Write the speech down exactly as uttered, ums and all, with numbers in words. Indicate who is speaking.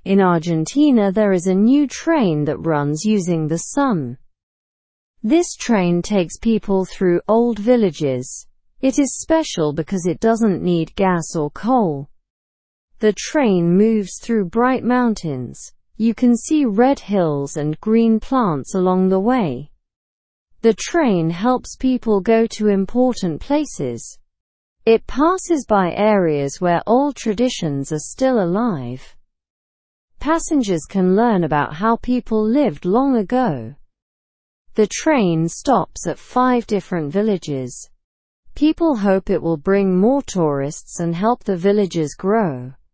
Speaker 1: In Argentina there is a new train that runs using the sun. This train takes people through old villages. It is special because it doesn't need gas or coal. The train moves through bright mountains. You can see red hills and green plants along the way. The train helps people go to important places. It passes by areas where old traditions are still alive. Passengers can learn about how people lived long ago. The train stops at five different villages. People hope it will bring more tourists and help the villages grow.